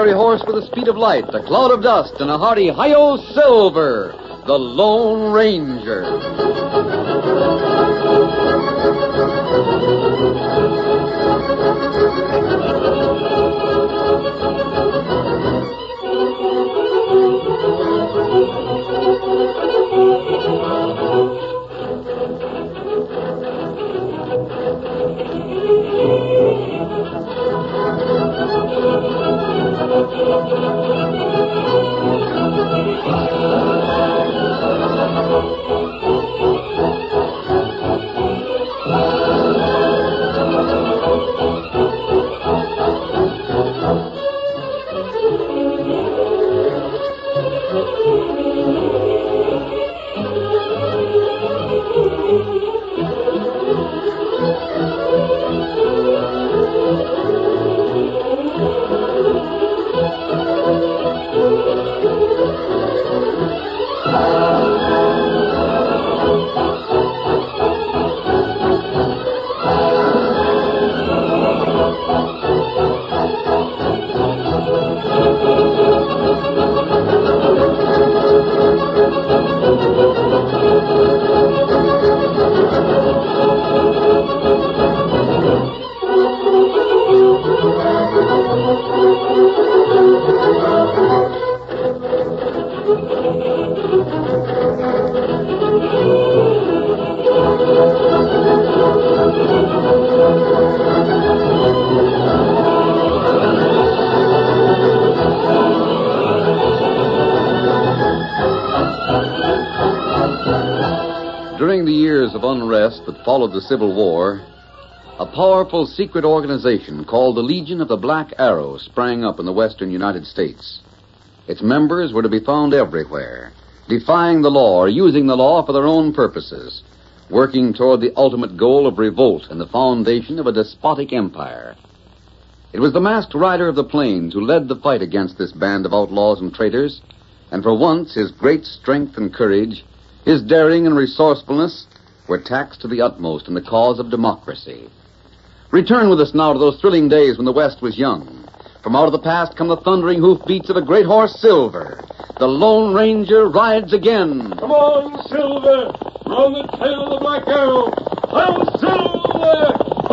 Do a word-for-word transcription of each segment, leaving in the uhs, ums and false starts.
fiery horse with the speed of light, a cloud of dust, and a hearty hi-yo Silver, the Lone Ranger. During the years of unrest that followed the Civil War, a powerful secret organization called the Legion of the Black Arrow sprang up in the western United States. Its members were to be found everywhere, defying the law or using the law for their own purposes, working toward the ultimate goal of revolt and the foundation of a despotic empire. It was the masked rider of the plains who led the fight against this band of outlaws and traitors, and for once his great strength and courage, his daring and resourcefulness were taxed to the utmost in the cause of democracy. Return with us now to those thrilling days when the West was young. From out of the past come the thundering hoofbeats of a great horse, Silver. The Lone Ranger rides again. Come on, Silver! We're on the tail of the Black Arrow. I'm Silver!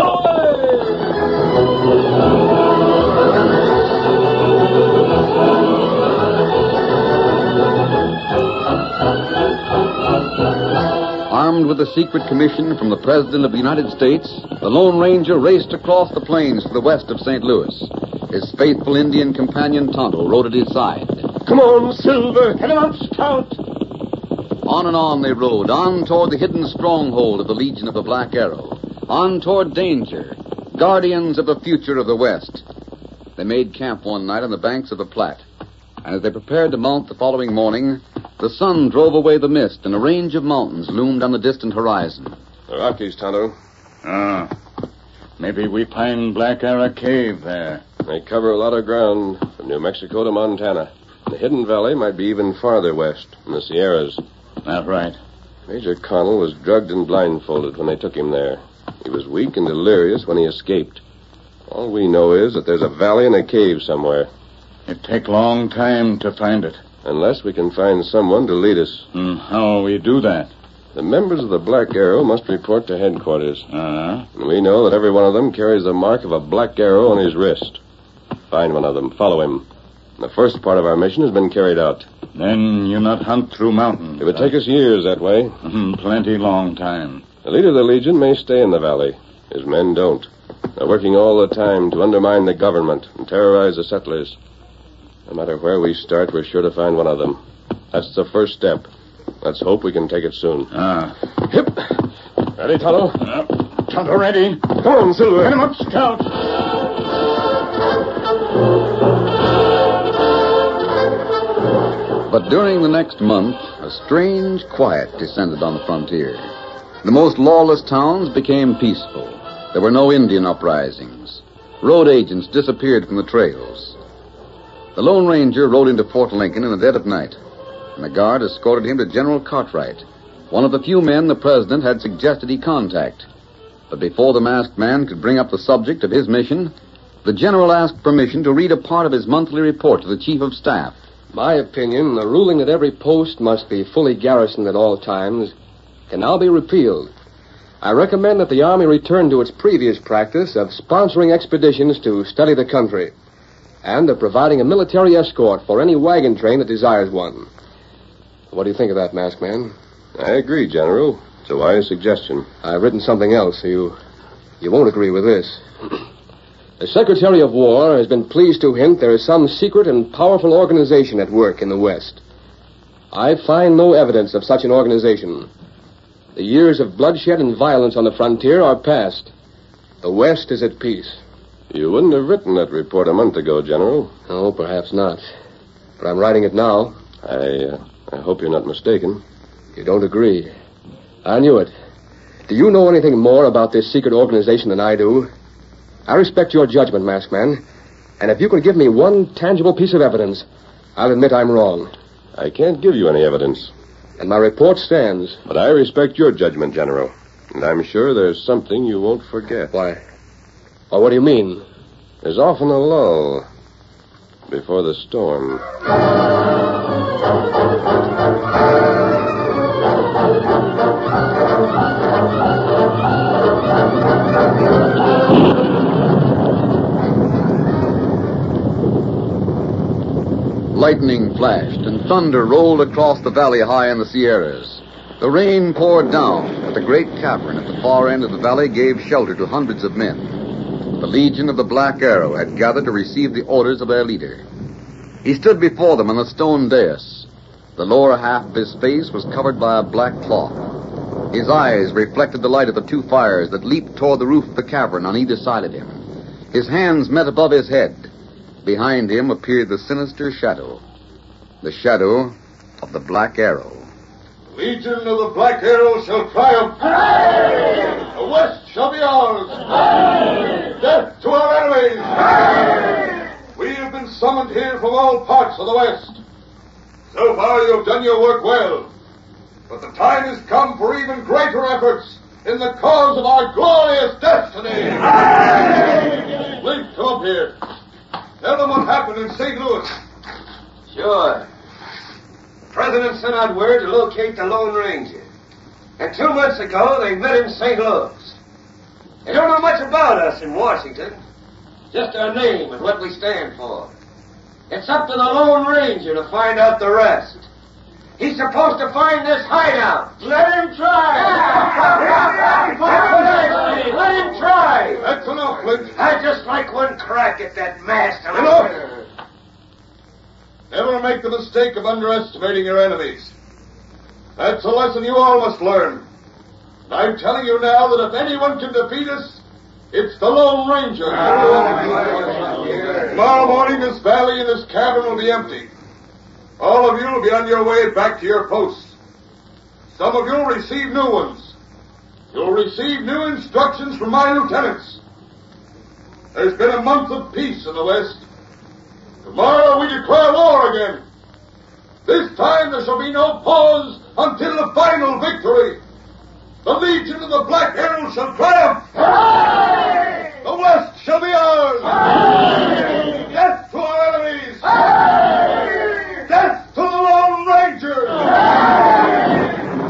Armed with a secret commission from the President of the United States, the Lone Ranger raced across the plains to the west of Saint Louis. His faithful Indian companion, Tonto, rode at his side. Come on, Silver! Head him up, Scout! On and on they rode, on toward the hidden stronghold of the Legion of the Black Arrow, on toward danger, guardians of the future of the West. They made camp one night on the banks of the Platte, and as they prepared to mount the following morning, the sun drove away the mist, and a range of mountains loomed on the distant horizon. The Rockies, Tonto. Ah. Maybe we find Black Arrow Cave there. They cover a lot of ground from New Mexico to Montana. The Hidden Valley might be even farther west, in the Sierras. That's right. Major Connell was drugged and blindfolded when they took him there. He was weak and delirious when he escaped. All we know is that there's a valley and a cave somewhere. It take long time to find it. Unless we can find someone to lead us. Mm, how we do that? The members of the Black Arrow must report to headquarters. Uh-huh. And we know that every one of them carries the mark of a black arrow on his wrist. Find one of them. Follow him. The first part of our mission has been carried out. Then you not hunt through mountains. It would take us years that way. Mm, plenty long time. The leader of the Legion may stay in the valley. His men don't. They're working all the time to undermine the government and terrorize the settlers. No matter where we start, we're sure to find one of them. That's the first step. Let's hope we can take it soon. Ah. Hip. Ready, Tonto? Uh, Tonto ready. Come on, Silver. Get him up, Scout. But during the next month, a strange quiet descended on the frontier. The most lawless towns became peaceful. There were no Indian uprisings. Road agents disappeared from the trails. The Lone Ranger rode into Fort Lincoln in the dead of night, and the guard escorted him to General Cartwright, one of the few men the president had suggested he contact. But before the masked man could bring up the subject of his mission, the general asked permission to read a part of his monthly report to the Chief of Staff. My opinion, the ruling that every post must be fully garrisoned at all times can now be repealed. I recommend that the Army return to its previous practice of sponsoring expeditions to study the country and of providing a military escort for any wagon train that desires one. What do you think of that, Masked Man? I agree, General. It's a wise suggestion. I've written something else, so you, you won't agree with this. The Secretary of War has been pleased to hint there is some secret and powerful organization at work in the West. I find no evidence of such an organization. The years of bloodshed and violence on the frontier are past. The West is at peace. You wouldn't have written that report a month ago, General. Oh, perhaps not. But I'm writing it now. I, uh, I hope you're not mistaken. You don't agree. I knew it. Do you know anything more about this secret organization than I do? I respect your judgment, Masked Man. And if you can give me one tangible piece of evidence, I'll admit I'm wrong. I can't give you any evidence. And my report stands. But I respect your judgment, General. And I'm sure there's something you won't forget. Why? Well, what do you mean? There's often a lull before the storm. Lightning flashed and thunder rolled across the valley high in the Sierras. The rain poured down, but the great cavern at the far end of the valley gave shelter to hundreds of men. The Legion of the Black Arrow had gathered to receive the orders of their leader. He stood before them on the stone dais. The lower half of his face was covered by a black cloth. His eyes reflected the light of the two fires that leaped toward the roof of the cavern on either side of him. His hands met above his head. Behind him appeared the sinister shadow. The shadow of the Black Arrow. Legion of the Black Arrow shall triumph. Aye! The West shall be ours. Aye! Death to our enemies. Aye! We have been summoned here from all parts of the West. So far you have done your work well. But the time has come for even greater efforts in the cause of our glorious destiny. Aye! Flint, come up here. Tell them what happened in Saint Louis. Sure. The President sent out word to locate the Lone Ranger. And two months ago, they met in Saint Louis. They don't know much about us in Washington. Just our name and what we stand for. It's up to the Lone Ranger to find out the rest. He's supposed to find this hideout. Let him try. Let him try. That's enough, Flint. I'd just like one crack at that master. Enough. Never make the mistake of underestimating your enemies. That's a lesson you all must learn. And I'm telling you now that if anyone can defeat us, it's the Lone Ranger. Tomorrow morning, this valley and this cavern will be empty. All of you will be on your way back to your posts. Some of you will receive new ones. You'll receive new instructions from my lieutenants. There's been a month of peace in the West. Tomorrow we declare war again. This time there shall be no pause until the final victory. The Legion of the Black Arrow shall triumph. Aye! The West shall be ours. Aye! Death to our enemies. Aye! Death to the Lone Ranger. Aye!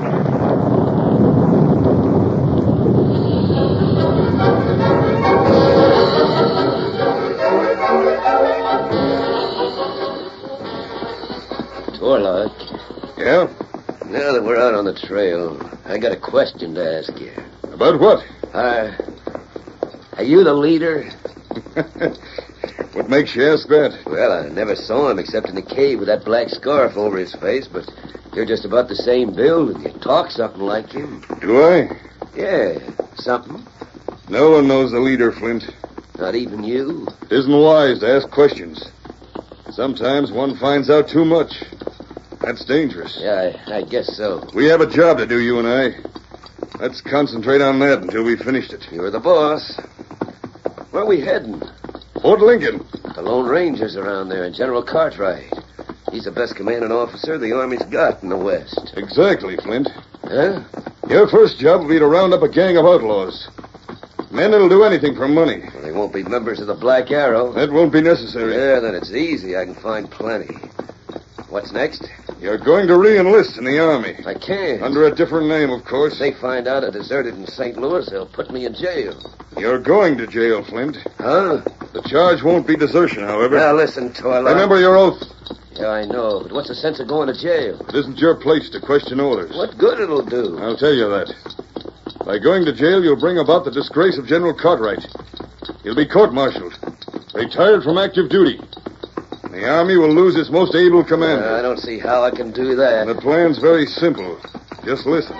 Torlock. Yeah? Now that we're out on the trail, I got a question to ask you. About what? Uh, are you the leader? What makes you ask that? Well, I never saw him except in the cave with that black scarf over his face, but you're just about the same build and you talk something like him. Do I? Yeah, something. No one knows the leader, Flint. Not even you. It isn't wise to ask questions. Sometimes one finds out too much. That's dangerous. Yeah, I, I guess so. We have a job to do, you and I. Let's concentrate on that until we've finished it. You're the boss. Where are we heading? Fort Lincoln. The Lone Ranger's around there and General Cartwright. He's the best commanding officer the Army's got in the West. Exactly, Flint. Huh? Your first job will be to round up a gang of outlaws. Men that'll do anything for money. Well, they won't be members of the Black Arrow. That won't be necessary. Yeah, then it's easy. I can find plenty. What's next? You're going to re-enlist in the Army. I can't. Under a different name, of course. If they find out I deserted in Saint Louis, they'll put me in jail. You're going to jail, Flint. Huh? The charge won't be desertion, however. Now, listen, Toilet. Remember your oath. Yeah, I know, but what's the sense of going to jail? It isn't your place to question orders. What good it'll do? I'll tell you that. By going to jail, you'll bring about the disgrace of General Cartwright. He'll be court-martialed, retired from active duty. The Army will lose its most able commander. Uh, I don't see how I can do that. The plan's very simple. Just listen.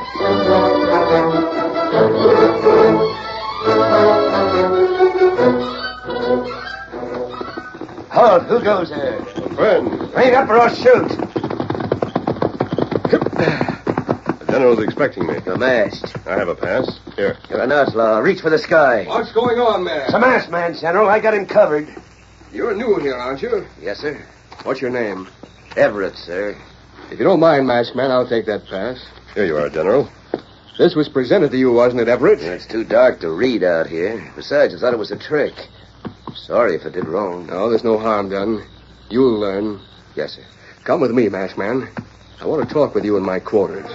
Halt, who goes there? A friend. Bring up or I'll shoot. The general's expecting me. You're masked. I have a pass. Here. You're an outlaw. Reach for the sky. What's going on, man? It's a masked man, General. I got him covered. You're new here, aren't you? Yes, sir. What's your name? Everett, sir. If you don't mind, masked man, I'll take that pass. Here you are, General. This was presented to you, wasn't it, Everett? It's too dark to read out here. Besides, I thought it was a trick. Sorry if I did wrong. No, there's no harm done. You'll learn. Yes, sir. Come with me, masked man. I want to talk with you in my quarters.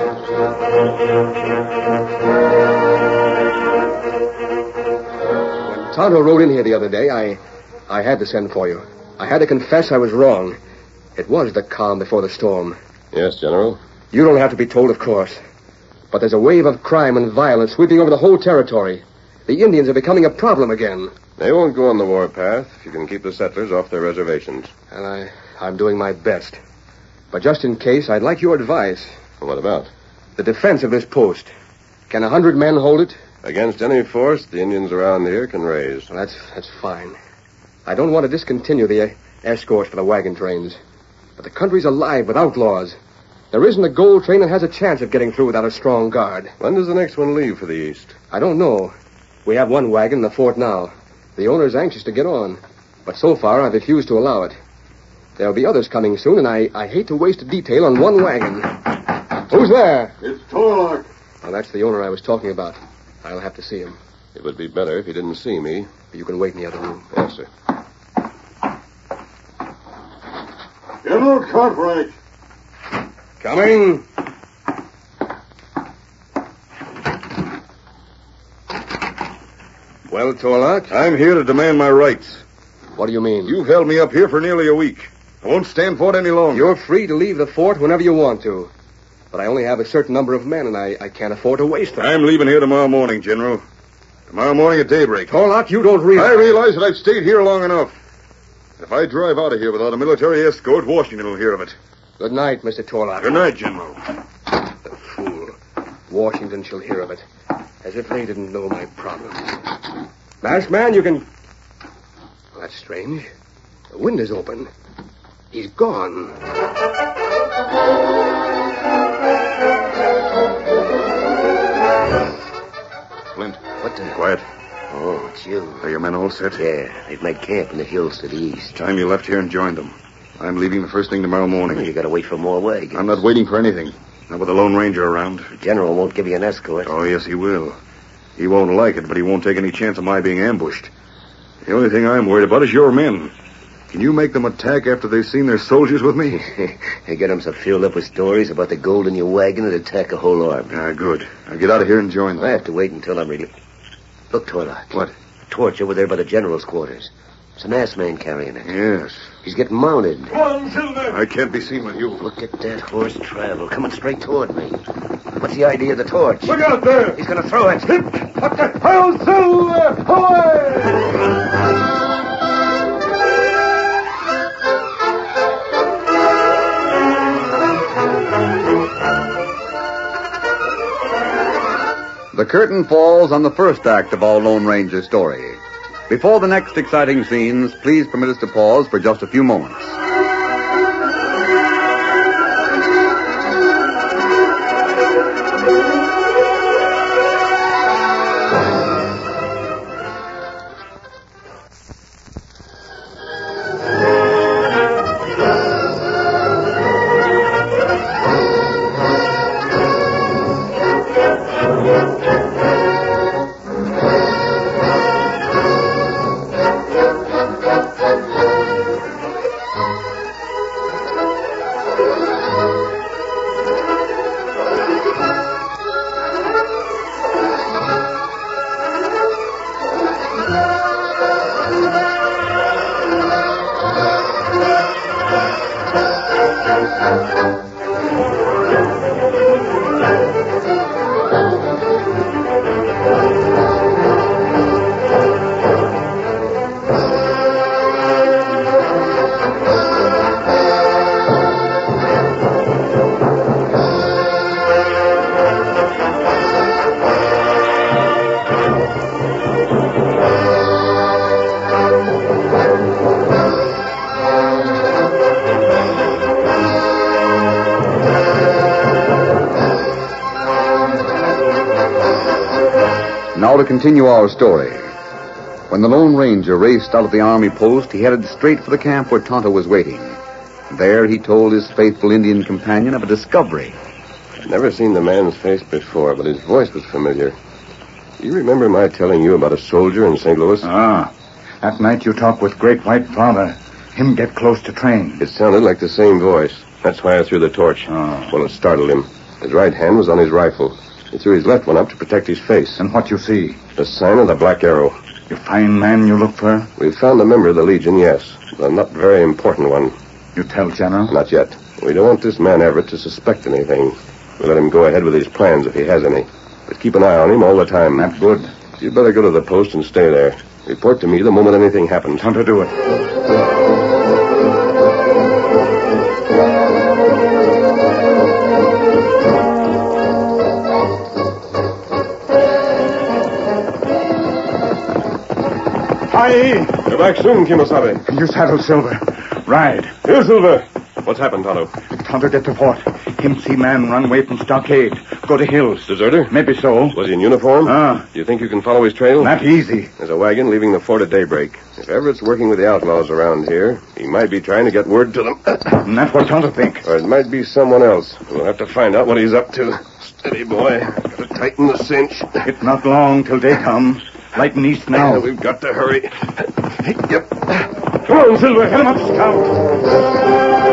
When Tonto rode in here the other day, I, I had to send for you. I had to confess I was wrong. It was the calm before the storm. Yes, General. You don't have to be told, of course. But there's a wave of crime and violence sweeping over the whole territory. The Indians are becoming a problem again. They won't go on the warpath if you can keep the settlers off their reservations. And I, I'm doing my best. But just in case, I'd like your advice. What about? The defense of this post. Can a hundred men hold it? Against any force the Indians around here can raise. Well, that's, that's fine. I don't want to discontinue the uh, escorts for the wagon trains. But the country's alive with outlaws. There isn't a gold train that has a chance of getting through without a strong guard. When does the next one leave for the east? I don't know. We have one wagon in the fort now. The owner's anxious to get on. But so far, I've refused to allow it. There'll be others coming soon, and I, I hate to waste a detail on one wagon. Who's there? It's Torlock. Well, that's the owner I was talking about. I'll have to see him. It would be better if he didn't see me. You can wait in the other room. Yes, sir. General Cartwright. Coming. Well, Torlock? I'm here to demand my rights. What do you mean? You've held me up here for nearly a week. I won't stand for it any longer. You're free to leave the fort whenever you want to. But I only have a certain number of men, and I, I can't afford to waste them. I'm leaving here tomorrow morning, General. Tomorrow morning at daybreak. Torlock, you don't realize... I realize that I've stayed here long enough. If I drive out of here without a military escort, Washington will hear of it. Good night, Mister Torlock. Good night, General. The fool. Washington shall hear of it. As if they didn't know my problems. Masked man, you can... Well, that's strange. The window's open. He's gone. Flint. What the... Quiet. Oh, it's you. Are your men all set? Yeah, they've made camp in the hills to the east. Time you left here and joined them. I'm leaving the first thing tomorrow morning. Well, you gotta wait for more wagons. I'm not waiting for anything. Not with the Lone Ranger around. The general won't give you an escort. Oh, yes, he will. He won't like it, but he won't take any chance of my being ambushed. The only thing I'm worried about is your men. Can you make them attack after they've seen their soldiers with me? You get them so filled up with stories about the gold in your wagon that attack a whole army. Ah, good. I'll get out of here and join them. I have to wait until I'm ready. Look, Torlock. What? Torch over there by the general's quarters. It's a masked man carrying it. Yes. He's getting mounted. I can't be seen with you. Look at that horse travel coming straight toward me. What's the idea of the torch? Look out there! He's going to throw it. What the hell, Silver? Away! The curtain falls on the first act of our Lone Ranger story. Before the next exciting scenes, please permit us to pause for just a few moments. Now to continue our story. When the Lone Ranger raced out of the army post, he headed straight for the camp where Tonto was waiting. There he told his faithful Indian companion of a discovery. I'd never seen the man's face before, but his voice was familiar. Do you remember my telling you about a soldier in Saint Louis? Ah, that night you talked with Great White Father. Him get close to train. It sounded like the same voice. That's why I threw the torch. Oh. Well, it startled him. His right hand was on his rifle. He threw his left one up to protect his face. And what you see? The sign of the Black Arrow. You find man you look for? We found a member of the Legion, yes. But a not very important one. You tell General? Not yet. We don't want this man Everett to suspect anything. We let him go ahead with his plans if he has any. But keep an eye on him all the time. That's good. You'd better go to the post and stay there. Report to me the moment anything happens. Time to do it. Aye. You're back soon, Kimosabe. You saddle Silver. Ride. Here, Silver. What's happened, Tonto? Tonto get to fort. Him see man run away from stockade. Go to hills. Deserter? Maybe so. Was he in uniform? Ah. Do you think you can follow his trail? Not easy. There's a wagon leaving the fort at daybreak. If Everett's working with the outlaws around here, he might be trying to get word to them. And that's what Tonto think. Or it might be someone else. We'll have to find out what he's up to. Steady, boy. Gotta tighten the cinch. It's not long till day comes. Lighten east now. Yeah, we've got to hurry. Yep. Come on, Silver. Come up, Scout.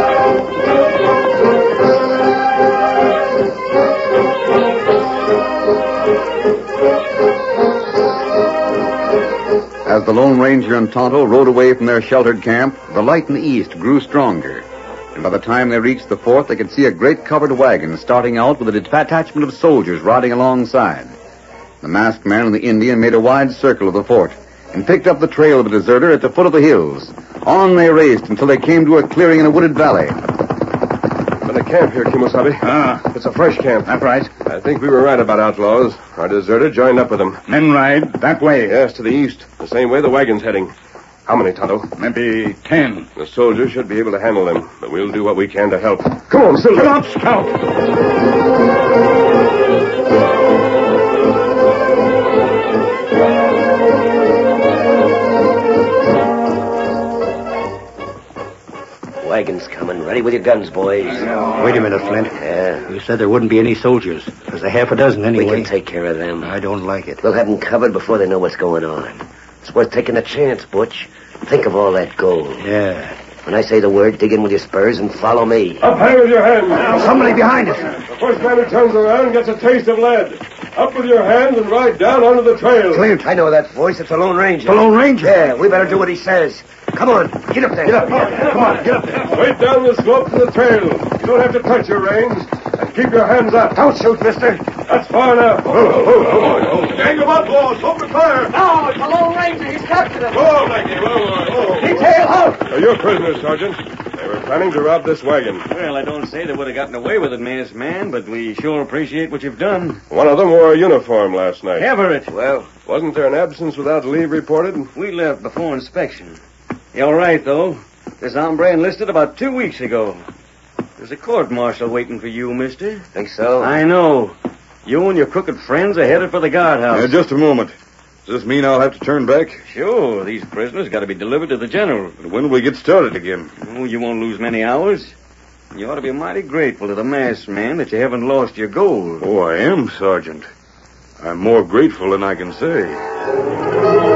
As the Lone Ranger and Tonto rode away from their sheltered camp, the light in the east grew stronger. And by the time they reached the fort, they could see a great covered wagon starting out with a detachment of soldiers riding alongside. The masked man and the Indian made a wide circle of the fort and picked up the trail of the deserter at the foot of the hills. On they raced until they came to a clearing in a wooded valley. Got a camp here, Kimosabe. Ah. It's a fresh camp. That's right. I think we were right about outlaws. Our deserter joined up with them. Men ride that way. Yes, to the east. The same way the wagon's heading. How many, Tonto? Maybe ten. The soldiers should be able to handle them, but we'll do what we can to help. Come on, Silver. Come on, Scout. Wagon's coming. Ready with your guns, boys. Wait a minute, Flint. Yeah. You said there wouldn't be any soldiers. There's a half a dozen anyway. We can take care of them. I don't like it. We'll have them covered before they know what's going on. It's worth taking a chance, Butch. Think of all that gold. Yeah. When I say the word, dig in with your spurs and follow me. Up high with your hands. Somebody behind us. The first man who turns around gets a taste of lead. Up with your hands and ride down onto the trail. Clint, I know that voice. It's the Lone Ranger. The Lone Ranger? Yeah, we better do what he says. Come on, get up there. Get up. Come on, get up there. Straight down the slope to the trail. You don't have to touch your reins. And keep your hands up. Don't shoot, mister. That's far enough. Oh, oh, oh, oh. Gang of outlaws. Open fire. No, it's the Lone Ranger. He's captured him. Oh, Blackie. Oh, oh, oh. Detail, halt! Are you prisoners, Sergeant? They were planning to rob this wagon. Well, I don't say they would have gotten away with it, masked man, but we sure appreciate what you've done. One of them wore a uniform last night. Everett. Well, Wasn't there an absence without leave reported? We left before inspection. You're all right, though. This hombre enlisted about two weeks ago. There's a court-martial waiting for you, mister. think so? I know. You and your crooked friends are headed for the guardhouse. Yeah, just a moment. Does this mean I'll have to turn back? Sure, these prisoners got to be delivered to the general. But when will we get started again? Oh, you won't lose many hours. You ought to be mighty grateful to the masked man that you haven't lost your gold. Oh, I am, Sergeant. I'm more grateful than I can say.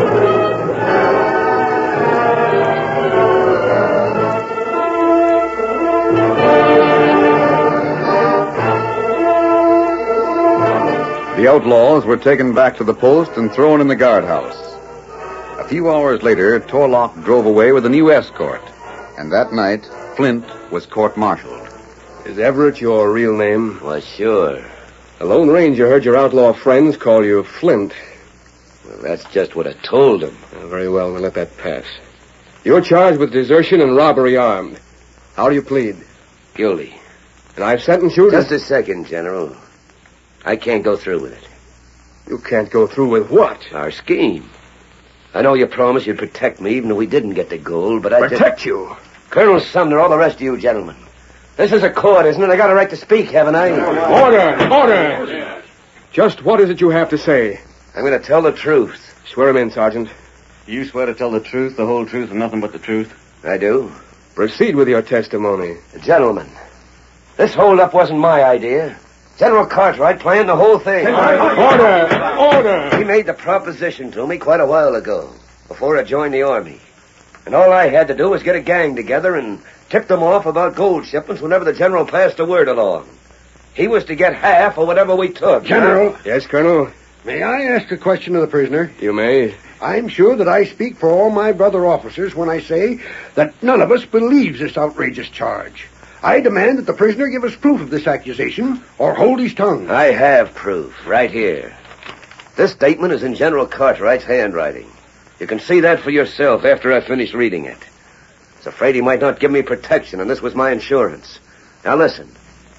The outlaws were taken back to the post and thrown in the guardhouse. A few hours later, Torlock drove away with a new escort. And that night, Flint was court-martialed. Is Everett your real name? Well, sure. The Lone Ranger heard your outlaw friends call you Flint. Well, that's just what I told him. Uh, very well, we'll let that pass. You're charged with desertion and robbery armed. How do you plead? Guilty. And I've sentenced you to... Just a second, General. I can't go through with it. You can't go through with what? Our scheme. I know you promised you'd protect me even though we didn't get the gold, but I Protect just... you? Colonel Sumner, all the rest of you gentlemen. This is a court, isn't it? I got a right to speak, haven't I? Order! Order! Just what is it you have to say? I'm going to tell the truth. Swear him in, Sergeant. You swear to tell the truth, the whole truth, and nothing but the truth? I do. Proceed with your testimony. Gentlemen, this holdup wasn't my idea. General Cartwright planned the whole thing. Order! Order! He made the proposition to me quite a while ago, before I joined the Army. And all I had to do was get a gang together and tip them off about gold shipments whenever the General passed a word along. He was to get half of whatever we took. General. Huh? Yes, Colonel? May I ask a question of the prisoner? You may. I'm sure that I speak for all my brother officers when I say that none of us believes this outrageous charge. I demand that the prisoner give us proof of this accusation or hold his tongue. I have proof, right here. This statement is in General Cartwright's handwriting. You can see that for yourself after I finish reading it. I was afraid he might not give me protection, and this was my insurance. Now listen.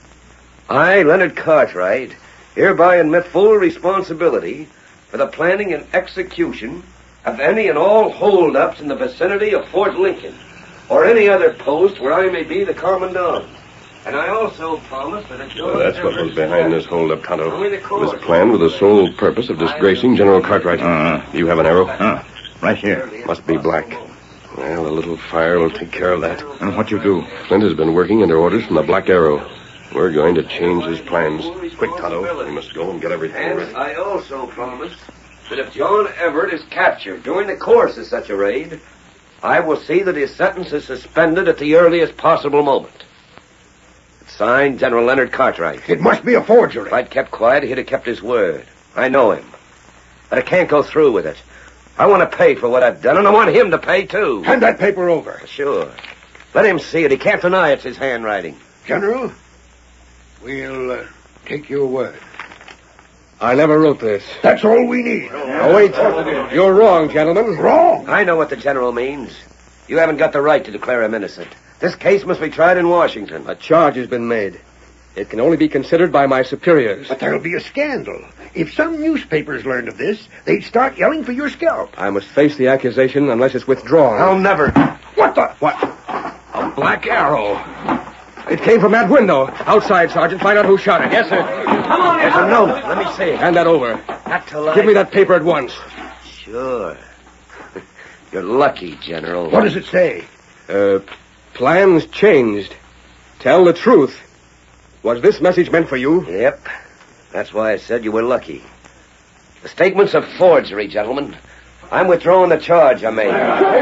I, Leonard Cartwright, hereby admit full responsibility for the planning and execution of any and all holdups in the vicinity of Fort Lincoln or any other post where I may be the commandant. And I also promise that if Well, that's what was behind this holdup, Tonto. Only the It was court. planned with the sole purpose of disgracing General Cartwright. Uh, You have an arrow? uh, right here. Must be black. Well, a little fire will take care of that. And what you do? Flint has been working under orders from the Black Arrow. We're going to change his plans. Quick, Tonto. We must go and get everything And ready. I also promise that if John Everett is captured during the course of such a raid, I will see that his sentence is suspended at the earliest possible moment. It's signed, General Leonard Cartwright. It must be a forgery. If I'd kept quiet, he'd have kept his word. I know him. But I can't go through with it. I want to pay for what I've done, and I want him to pay, too. Hand that paper over. Sure. Let him see it. He can't deny it's his handwriting. General, we'll uh, take your word. I never wrote this. That's all we need. Oh, wait. You're wrong, gentlemen. Wrong. I know what the General means. You haven't got the right to declare him innocent. This case must be tried in Washington. A charge has been made. It can only be considered by my superiors. But there'll be a scandal. If some newspapers learned of this, they'd start yelling for your scalp. I must face the accusation unless it's withdrawn. I'll never. What the? What? A black arrow. It came from that window. Outside, Sergeant. Find out who shot it. Yes, sir. Come on, there's a note. Let me see it. Hand that over. Not till I... Give me that paper at once. Sure. You're lucky, General. What does it say? Uh, plans changed. Tell the truth. Was this message meant for you? Yep. That's why I said you were lucky. The statement's a forgery, gentlemen. I'm withdrawing the charge I made.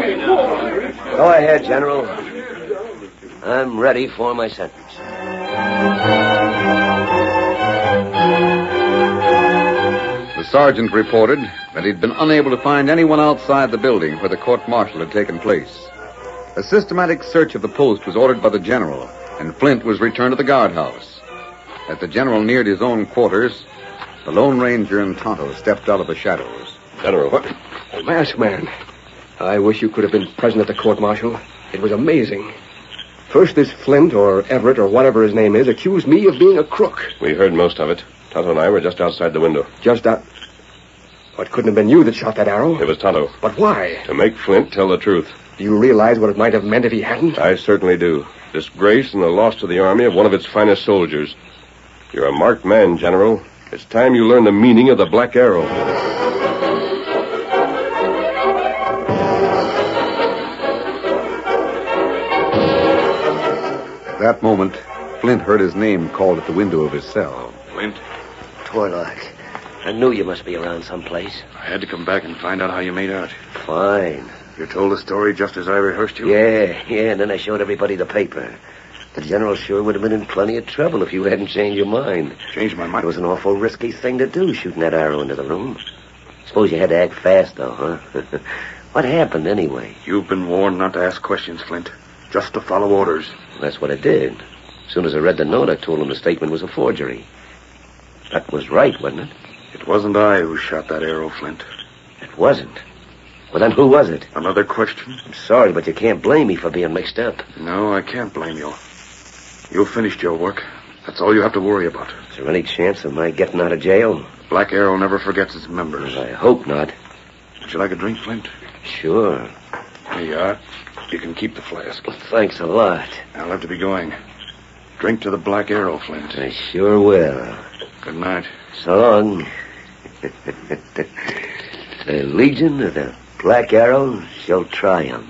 Go ahead, General. I'm ready for my sentence. The sergeant reported that he'd been unable to find anyone outside the building where the court-martial had taken place. A systematic search of the post was ordered by the general, and Flint was returned to the guardhouse. As the general neared his own quarters, the Lone Ranger and Tonto stepped out of the shadows. General. What? Masked man. I wish you could have been present at the court-martial. It was amazing. First, this Flint, or Everett, or whatever his name is, accused me of being a crook. We heard most of it. Tonto and I were just outside the window. Just that... What, couldn't have been you that shot that arrow? It was Tonto. But why? To make Flint tell the truth. Do you realize what it might have meant if he hadn't? I certainly do. Disgrace and the loss to the Army of one of its finest soldiers. You're a marked man, General. It's time you learn the meaning of the Black Arrow. At that moment, Flint heard his name called at the window of his cell. Flint, Torlock, I knew you must be around someplace. I had to come back and find out how you made out. Fine. You told the story just as I rehearsed you? Yeah, yeah, and then I showed everybody the paper. The General sure would have been in plenty of trouble if you hadn't changed your mind. Changed my mind. It was an awful risky thing to do, shooting that arrow into the room. Suppose you had to act fast, though, huh? What happened, anyway? You've been warned not to ask questions, Flint. Just to follow orders. That's what I did. As soon as I read the note, I told him the statement was a forgery. That was right, wasn't it? It wasn't I who shot that arrow, Flint. It wasn't. Well, then who was it? Another question? I'm sorry, but you can't blame me for being mixed up. No, I can't blame you. You finished your work. That's all you have to worry about. Is there any chance of my getting out of jail? Black Arrow never forgets its members. I hope not. Would you like a drink, Flint? Sure. Here you are. You can keep the flask. Well, thanks a lot. I'll have to be going. Drink to the Black Arrow, Flint. I sure will. Good night. So long. The Legion of the Black Arrow shall triumph.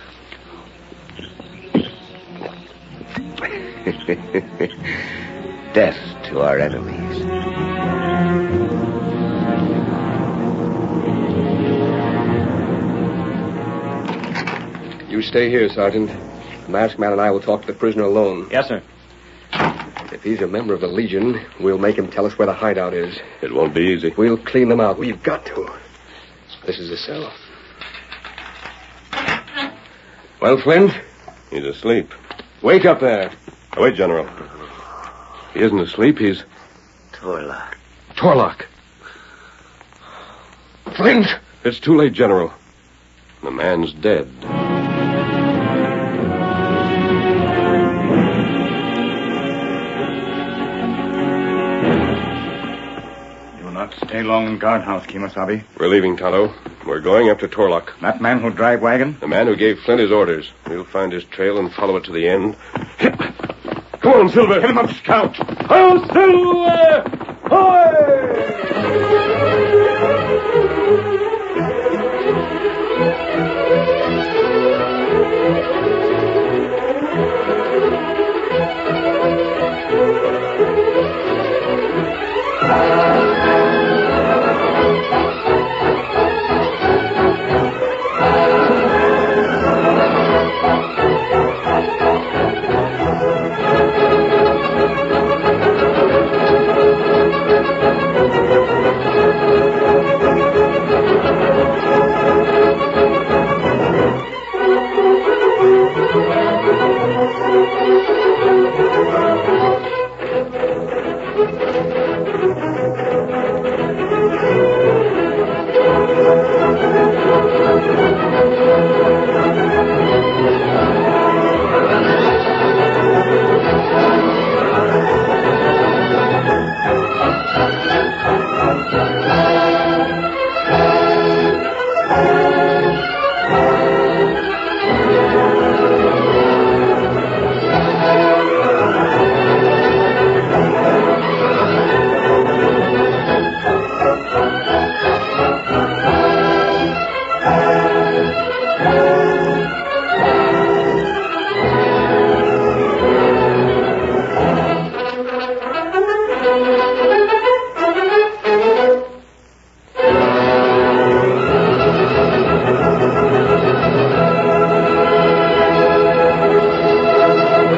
Death to our enemies. You stay here, Sergeant. The masked man and I will talk to the prisoner alone. Yes, sir. If he's a member of the Legion, we'll make him tell us where the hideout is. It won't be easy. We'll clean them out. We've got to. This is the cell. Well, Flint? He's asleep. Wake up there. Oh, wait, General. He isn't asleep. He's... Torlock. Torlock. Flint! It's too late, General. The man's dead. Do not stay long in guardhouse, Kemosabe. We're leaving, Tonto. We're going after Torlock. That man who drive wagon? The man who gave Flint his orders. We'll find his trail and follow it to the end. Come on, Silver. Hit him up, Scout. Oh, Silver! Hoy!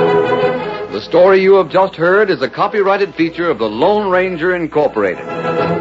The story you have just heard is a copyrighted feature of the Lone Ranger Incorporated.